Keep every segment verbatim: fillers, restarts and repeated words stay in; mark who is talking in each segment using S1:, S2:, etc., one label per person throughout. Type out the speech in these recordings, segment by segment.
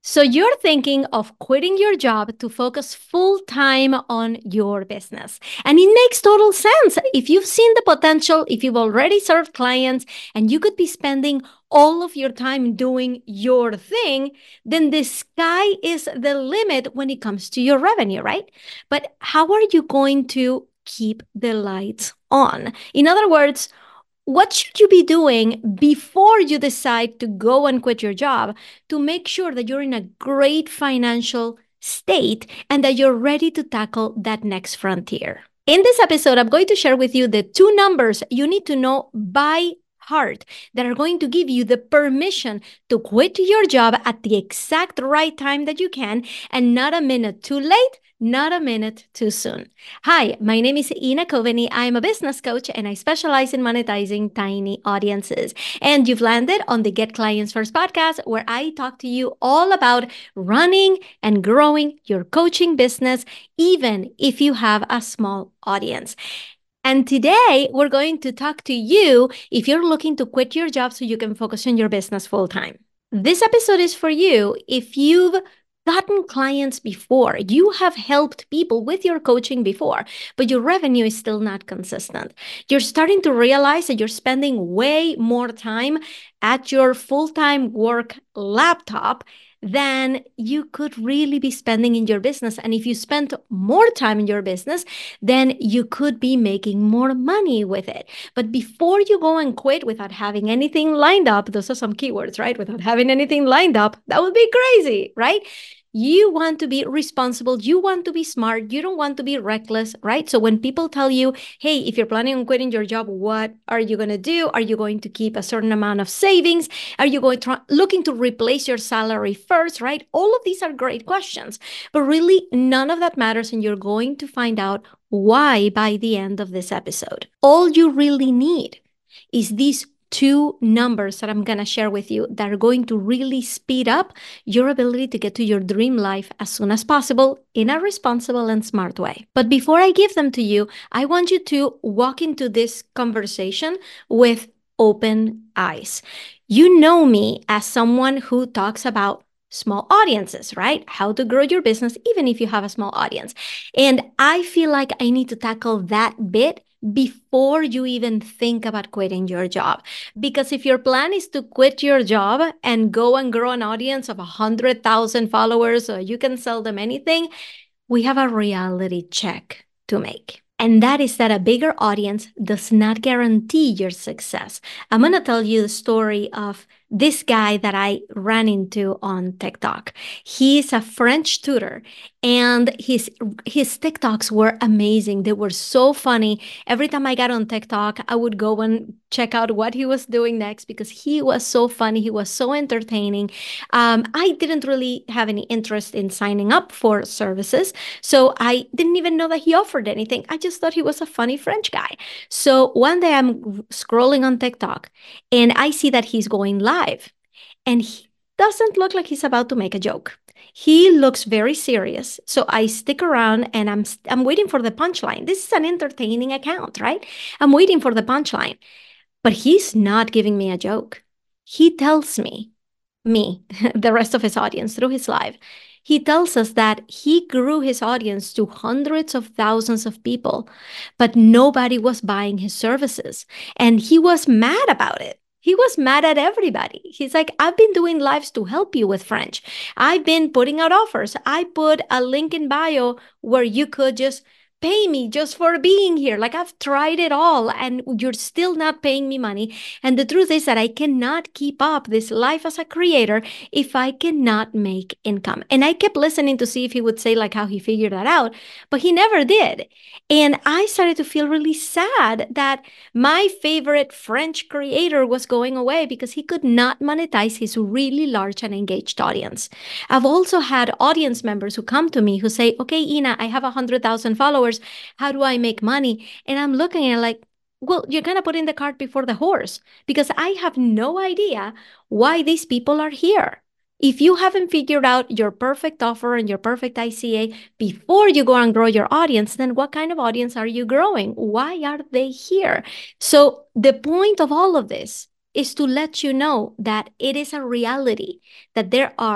S1: So you're thinking of quitting your job to focus full time on your business. And it makes total sense. If you've seen the potential, if you've already served clients, and you could be spending all of your time doing your thing, then the sky is the limit when it comes to your revenue, right? But how are you going to keep the lights on? In other words, what should you be doing before you decide to go and quit your job to make sure that you're in a great financial state and that you're ready to tackle that next frontier? In this episode, I'm going to share with you the two numbers you need to know by heart that are going to give you the permission to quit your job at the exact right time that you can and not a minute too late, not a minute too soon. Hi, my name is Ina Coveney. I'm a business coach and I specialize in monetizing tiny audiences. And you've landed on the Get Clients First podcast, where I talk to you all about running and growing your coaching business, even if you have a small audience. And today we're going to talk to you if you're looking to quit your job so you can focus on your business full time. This episode is for you if you've gotten clients before, you have helped people with your coaching before, but your revenue is still not consistent. You're starting to realize that you're spending way more time at your full-time work laptop than you could really be spending in your business. And if you spend more time in your business, then you could be making more money with it. But before you go and quit without having anything lined up, those are some keywords, right? Without having anything lined up, that would be crazy, right? You want to be responsible. You want to be smart. You don't want to be reckless, right? So when people tell you, hey, if you're planning on quitting your job, what are you going to do? Are you going to keep a certain amount of savings? Are you going to looking to replace your salary first, right? All of these are great questions, but really none of that matters. And you're going to find out why by the end of this episode. All you really need is these two numbers that I'm going to share with you that are going to really speed up your ability to get to your dream life as soon as possible in a responsible and smart way. But before I give them to you, I want you to walk into this conversation with open eyes. You know me as someone who talks about small audiences, right? How to grow your business, even if you have a small audience. And I feel like I need to tackle that bit before you even think about quitting your job. Because if your plan is to quit your job and go and grow an audience of one hundred thousand followers so you can sell them anything, we have a reality check to make. And that is that a bigger audience does not guarantee your success. I'm going to tell you the story of this guy that I ran into on TikTok. He's a French tutor and his his TikToks were amazing. They were so funny. Every time I got on TikTok, I would go and check out what he was doing next because he was so funny. He was so entertaining. Um, I didn't really have any interest in signing up for services, so I didn't even know that he offered anything. I just thought he was a funny French guy. So one day I'm scrolling on TikTok and I see that he's going live and he doesn't look like he's about to make a joke. He looks very serious. So I stick around and I'm I'm waiting for the punchline. This is an entertaining account, right? I'm waiting for the punchline. But he's not giving me a joke. He tells me, me, the rest of his audience through his live, he tells us that he grew his audience to hundreds of thousands of people, but nobody was buying his services. And he was mad about it. He was mad at everybody. He's like, I've been doing lives to help you with French. I've been putting out offers. I put a link in bio where you could just pay me just for being here. Like I've tried it all and you're still not paying me money. And the truth is that I cannot keep up this life as a creator if I cannot make income. And I kept listening to see if he would say like how he figured that out, but he never did. And I started to feel really sad that my favorite French creator was going away because he could not monetize his really large and engaged audience. I've also had audience members who come to me who say, okay, Ina, I have one hundred thousand followers. How do I make money? And I'm looking at it like, well, you're going to put in the cart before the horse because I have no idea why these people are here. If you haven't figured out your perfect offer and your perfect I C A before you go and grow your audience, then what kind of audience are you growing? Why are they here? So the point of all of this is to let you know that it is a reality that there are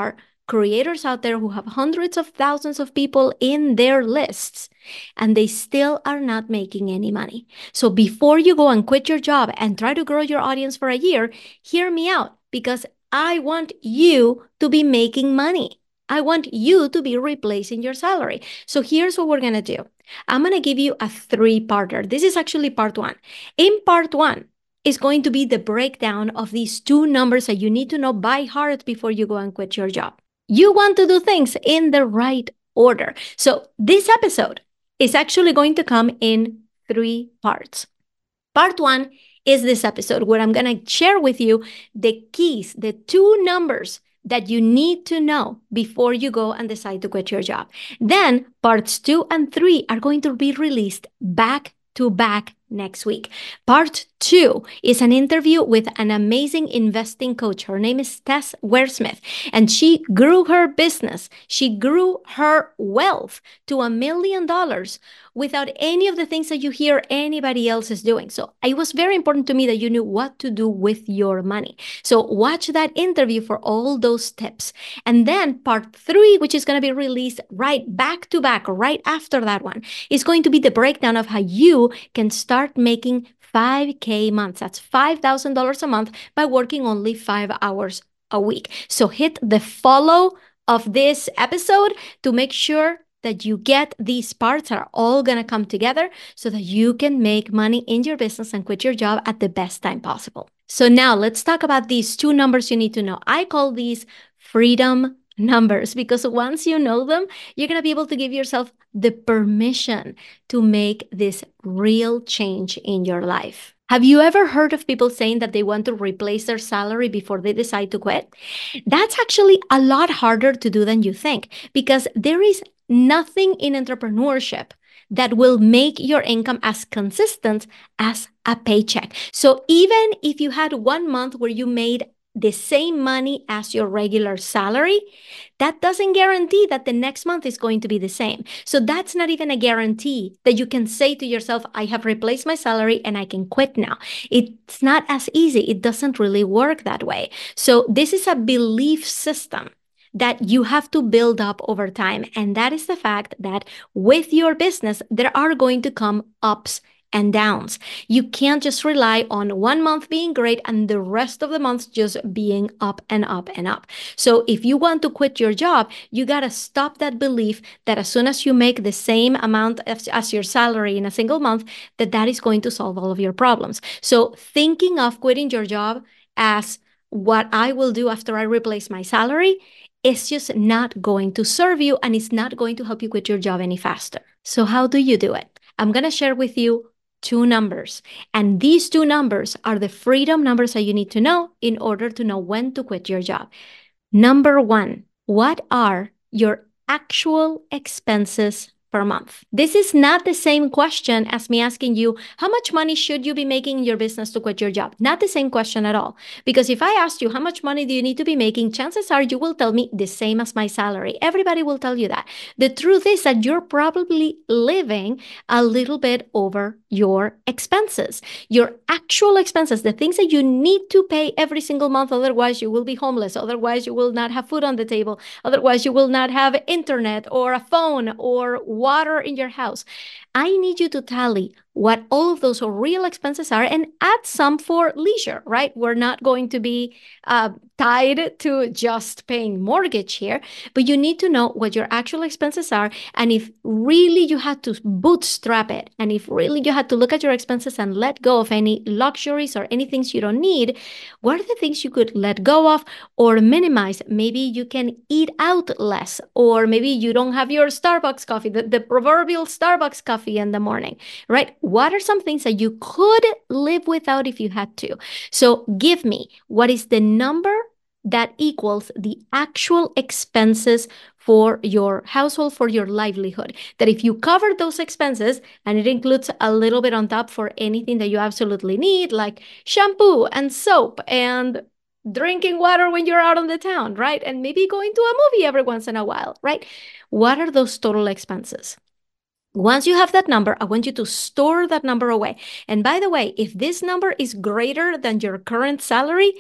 S1: creators out there who have hundreds of thousands of people in their lists, and they still are not making any money. So before you go and quit your job and try to grow your audience for a year, hear me out, because I want you to be making money. I want you to be replacing your salary. So here's what we're going to do. I'm going to give you a three-parter. This is actually part one. In part one is going to be the breakdown of these two numbers that you need to know by heart before you go and quit your job. You want to do things in the right order. So this episode is actually going to come in three parts. Part one is this episode where I'm going to share with you the keys, the two numbers that you need to know before you go and decide to quit your job. Then parts two and three are going to be released back to back next week. Part two is an interview with an amazing investing coach. Her name is Tess Waresmith, and she grew her business. She grew her wealth to a million dollars without any of the things that you hear anybody else is doing. So it was very important to me that you knew what to do with your money. So watch that interview for all those tips. And then part three, which is going to be released right back to back, right after that one, is going to be the breakdown of how you can start making five K months. That's five thousand dollars a month by working only five hours a week. So hit the follow of this episode to make sure that you get these parts that are all going to come together so that you can make money in your business and quit your job at the best time possible. So now let's talk about these two numbers you need to know. I call these freedom numbers, because once you know them, you're going to be able to give yourself the permission to make this real change in your life. Have you ever heard of people saying that they want to replace their salary before they decide to quit? That's actually a lot harder to do than you think, because there is nothing in entrepreneurship that will make your income as consistent as a paycheck. So even if you had one month where you made the same money as your regular salary, that doesn't guarantee that the next month is going to be the same. So that's not even a guarantee that you can say to yourself, I have replaced my salary and I can quit now. It's not as easy. It doesn't really work that way. So this is a belief system that you have to build up over time. And that is the fact that with your business, there are going to come ups and downs. You can't just rely on one month being great and the rest of the months just being up and up and up. So if you want to quit your job, you got to stop that belief that as soon as you make the same amount as, as your salary in a single month, that that is going to solve all of your problems. So thinking of quitting your job as what I will do after I replace my salary is just not going to serve you, and it's not going to help you quit your job any faster. So how do you do it? I'm going to share with you two numbers. And these two numbers are the freedom numbers that you need to know in order to know when to quit your job. Number one, what are your actual expenses per month? This is not the same question as me asking you, how much money should you be making in your business to quit your job? Not the same question at all. Because if I asked you, how much money do you need to be making? Chances are you will tell me the same as my salary. Everybody will tell you that. The truth is that you're probably living a little bit over your expenses. Your actual expenses, the things that you need to pay every single month, otherwise you will be homeless, otherwise you will not have food on the table, otherwise you will not have internet or a phone or water in your house. I need you to tally what all of those real expenses are and add some for leisure, right? We're not going to be uh, tied to just paying mortgage here, but you need to know what your actual expenses are. And if really you had to bootstrap it, and if really you had to look at your expenses and let go of any luxuries or any things you don't need, what are the things you could let go of or minimize? Maybe you can eat out less, or maybe you don't have your Starbucks coffee, the, the proverbial Starbucks coffee in the morning, right? What are some things that you could live without if you had to? So give me, what is the number that equals the actual expenses for your household, for your livelihood? That if you cover those expenses, and it includes a little bit on top for anything that you absolutely need, like shampoo and soap and drinking water when you're out on the town, right? And maybe going to a movie every once in a while, right? What are those total expenses? Once you have that number, I want you to store that number away. And by the way, if this number is greater than your current salary,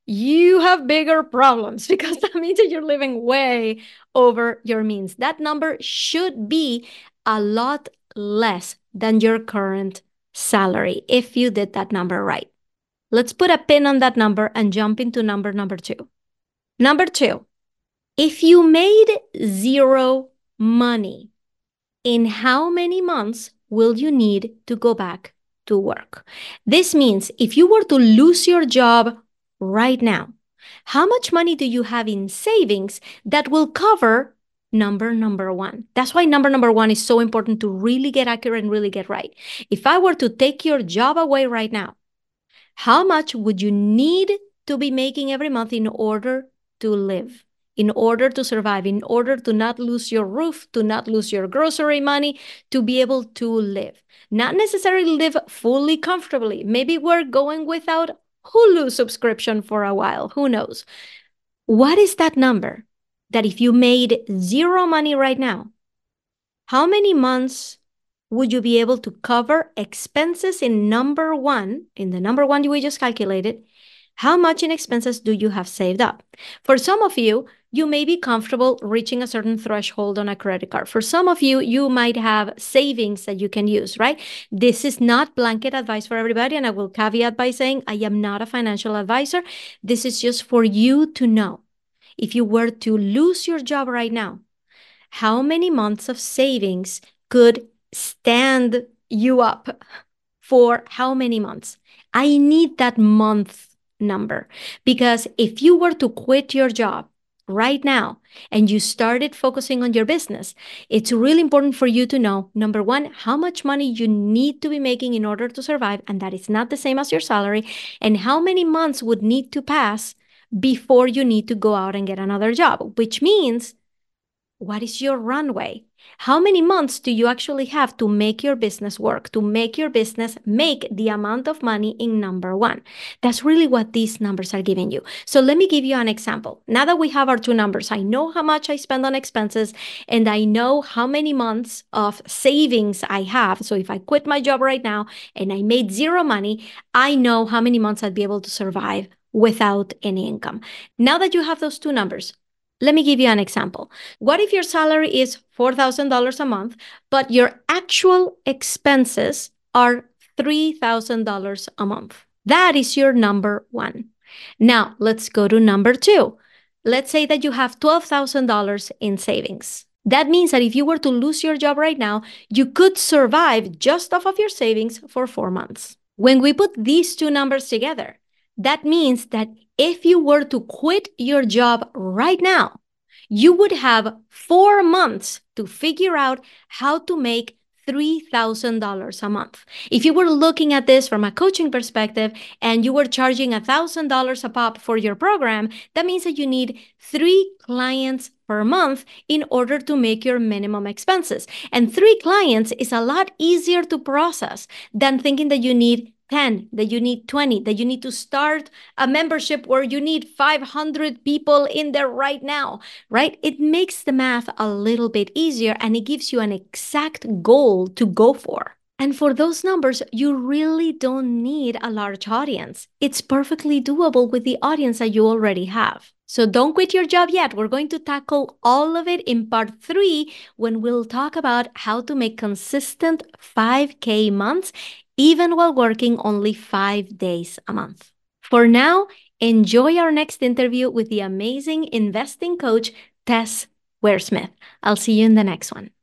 S1: you have bigger problems because that means that you're living way over your means. That number should be a lot less than your current salary if you did that number right. Let's put a pin on that number and jump into number number two. Number two, if you made zero money, in how many months will you need to go back to work? This means if you were to lose your job right now, how much money do you have in savings that will cover number number one? That's why number number one is so important to really get accurate and really get right. If I were to take your job away right now, how much would you need to be making every month in order to live, in order to survive, in order to not lose your roof, to not lose your grocery money, to be able to live? Not necessarily live fully comfortably. Maybe we're going without Hulu subscription for a while. Who knows? What is that number that if you made zero money right now, how many months would you be able to cover expenses in number one, in the number one we just calculated? How much in expenses do you have saved up? For some of you, you may be comfortable reaching a certain threshold on a credit card. For some of you, you might have savings that you can use, right? This is not blanket advice for everybody, and I will caveat by saying I am not a financial advisor. This is just for you to know. If you were to lose your job right now, how many months of savings could stand you up for how many months? I need that month number, because if you were to quit your job right now and you started focusing on your business, it's really important for you to know, number one, how much money you need to be making in order to survive, and that is not the same as your salary, and how many months would need to pass before you need to go out and get another job, which means, what is your runway? How many months do you actually have to make your business work, to make your business make the amount of money in number one? That's really what these numbers are giving you. So let me give you an example. Now that we have our two numbers, I know how much I spend on expenses, and I know how many months of savings I have. So if I quit my job right now and I made zero money, I know how many months I'd be able to survive without any income. Now that you have those two numbers, let me give you an example. What if your salary is four thousand dollars a month, but your actual expenses are three thousand dollars a month? That is your number one. Now, let's go to number two. Let's say that you have twelve thousand dollars in savings. That means that if you were to lose your job right now, you could survive just off of your savings for four months. When we put these two numbers together, that means that if you were to quit your job right now, you would have four months to figure out how to make three thousand dollars a month. If you were looking at this from a coaching perspective and you were charging one thousand dollars a pop for your program, that means that you need three clients per month in order to make your minimum expenses. And three clients is a lot easier to process than thinking that you need ten, that you need twenty, that you need to start a membership where you need five hundred people in there right now, right? It makes the math a little bit easier, and it gives you an exact goal to go for. And for those numbers, you really don't need a large audience. It's perfectly doable with the audience that you already have. So don't quit your job yet. We're going to tackle all of it in part three when we'll talk about how to make consistent five K months even while working only five days a month. For now, enjoy our next interview with the amazing investing coach, Tess Ware Smith. I'll see you in the next one.